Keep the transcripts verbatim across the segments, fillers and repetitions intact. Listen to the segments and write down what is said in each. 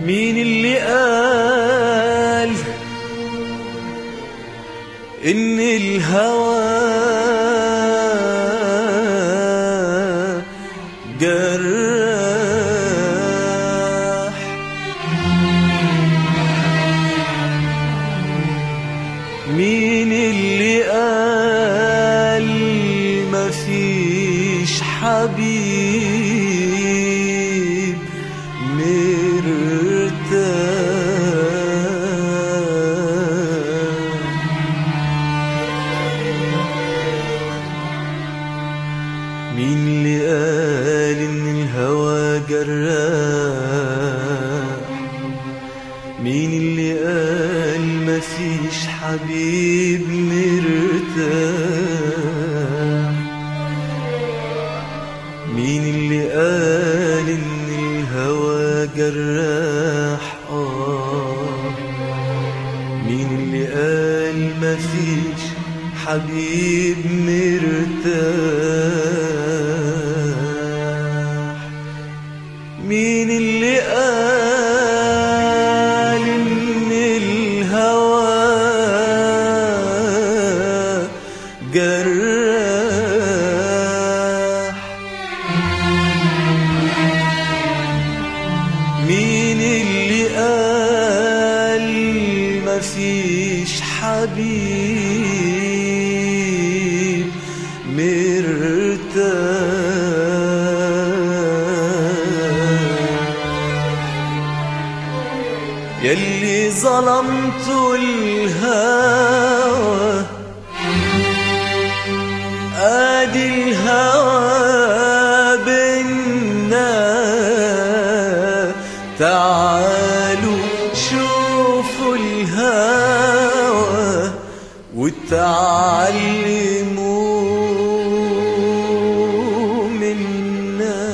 مين اللي قال إن الهوى جراح؟ مين اللي قال مفيش حبيب مرتاح؟ مين اللي قال إن الهوى جراح؟ مين اللي قال مفيش حبيب مرتاح؟ مين اللي قال إن الهوى جراح؟ آه مين اللي قال مفيش حبيب مرتاح؟ مين اللي قال إن الهوى جراح؟ مين اللي قال مفيش حبيب مرتاح؟ يلي ظلمت الهوى ادي الهوى بينا، تعالوا شوفوا الهوى وتعلموا منا.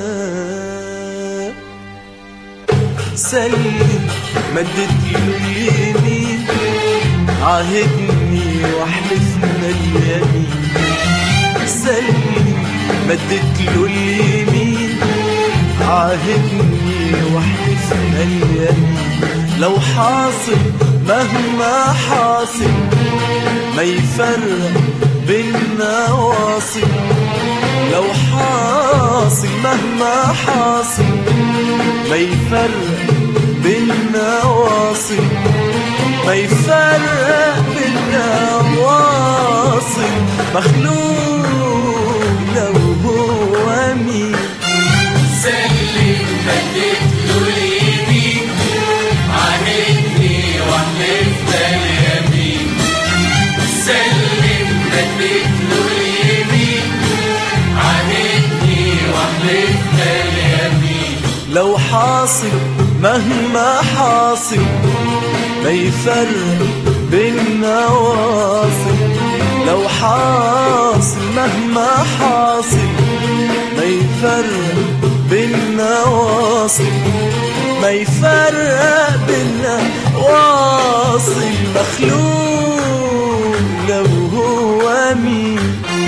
سلم مدت له اليمين، عاهدني واحلفنا اليمين. سلم مدت له اليمين، عاهدني واحلفنا اليمين. لو حاصل مهما حاصل ما يفرق بينا واصل. لو حاصل مهما حاصل ما يفرق بينا واصل. ما يفرق بينا واصل. مخلوق لو هو مين. سلم مدت له اليمين، عاهدني واحلفنا اليمين. سلم مدت له اليمين، عاهدني واحلفنا اليمين. لو حاصل مهما حاصل ما يفرق بينا واصل. لو حاصل مهما حاصل ما يفرق بينا واصل. ما يفرق بينا واصل. مخلوق لو هو مين.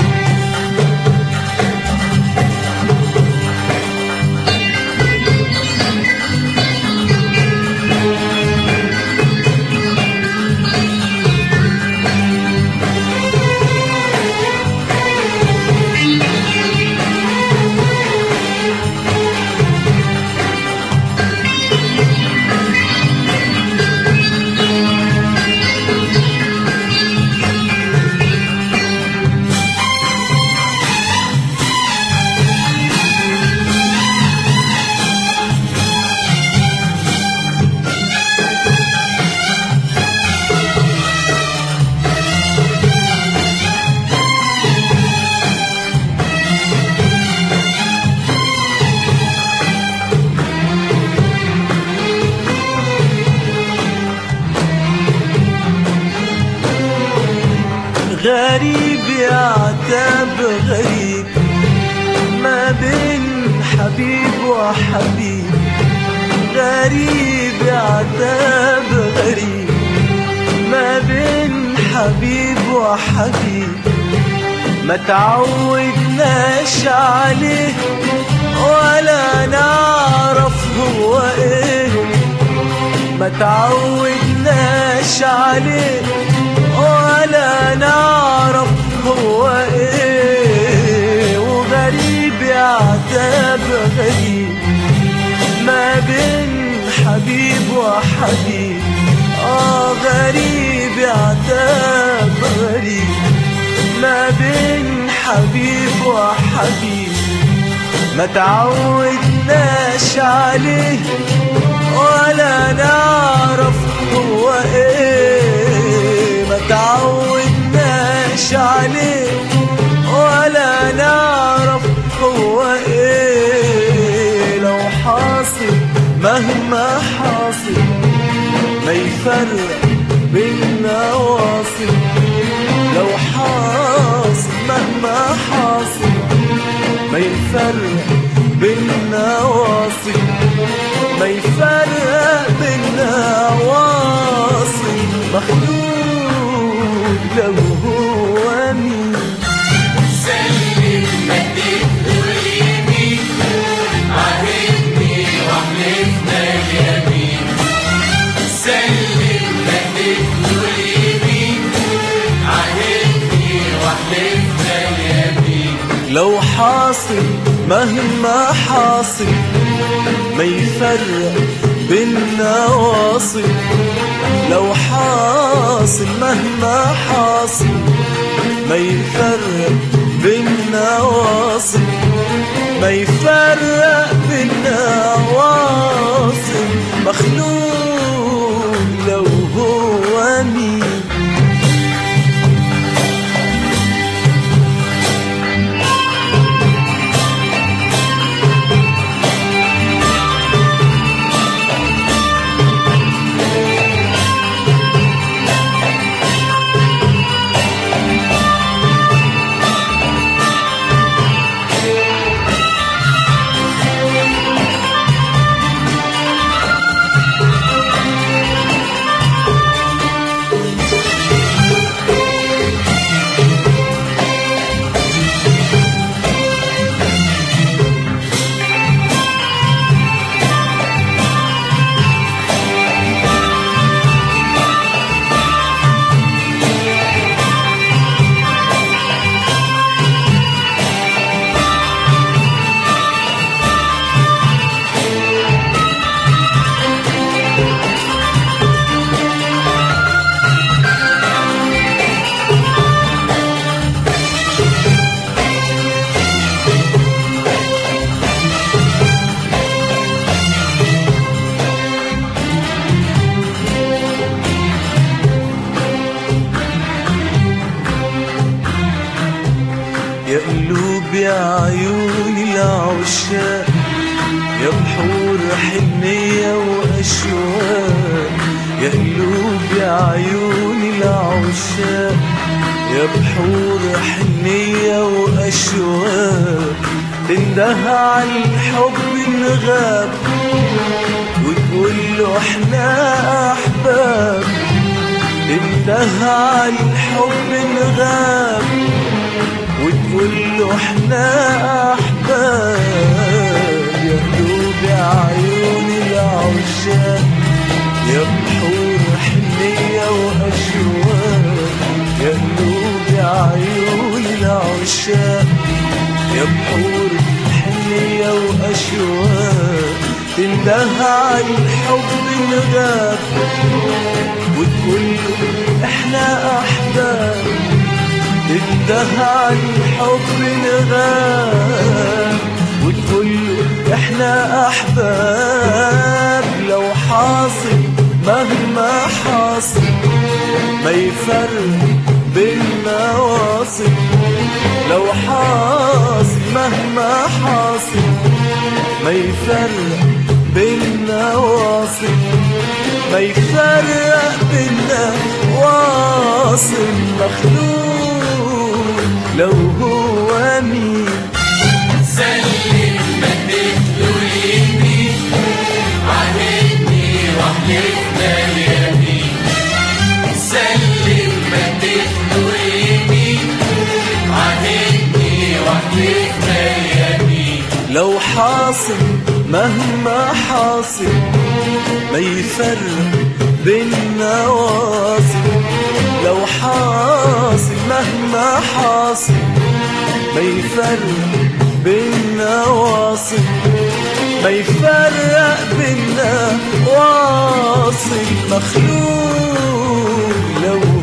غريب يعتاب غريب ما بين حبيب وحبيب. غريب يعتاب غريب ما بين حبيب وحبيب. ما تعودناش عليه ولا نعرف هو ايه. ما تعودناش عليه ولا نعرف هو ايه، وغريب يعتاب غريب ما بين حبيب وحبيب. اه غريب يعتاب غريب ما بين حبيب وحبيب. ما تعودناش عليه ولا نعرف هو ايه، ما تعودناش عليه ولا نعرف هو ايه. لو حاصل مهما حاصل ما يفرق بينا واصل، لو حاصل مهما حاصل ما يفرق بينا واصل، ما يفرق بينا واصل. مخلوق لو هو مين سلم مديت له اليمين، عاهدني وحلفنا اليمين. سلم مديت له اليمين، عاهدني وحلفنا اليمين. لو حاصل مهما حاصل ما يفرق بينا واصل، لو حاصل مهما حاصل ما يفرق بينا واصل، ما يفرق بينا واصل. مخلوق لو هو مين يا قلوب يا عيون العشاق، يا بحور حنية وأشواق. يا قلوب يا عيون العشاق، يا بحور حنية وأشواق. تنده على الحب نغاب وتقول له احنا أحباب، تنده على الحب نغاب وتقول له احنا احباب. يا قلوب يا عيون العشاق، يا بحور حنية وأشواق. يا قلوب يا عيون العشاق، يا بحور حنية وأشواق. تنده على الحب نغاب وتقول له احنا احباب، تنده على الحب نغاب وتقول له احنا احباب. لو حاصل مهما حاصل ما يفرق بينا واصل، لو حاصل مهما حاصل ما يفرق بينا واصل، ما يفرق بينا واصل. مخلوق لو هو مين سلم مديت له اليمين، عاهدني وحلفنا اليمين. سلم مديت له اليمين، عاهدني وحلفنا اليمين. لو حاصل مهما حاصل ما يفرق بينا واصل، لو حاصل مهما حاصل ما يفرق بينا واصل، ما يفرق بينا واصل. مخلوق لو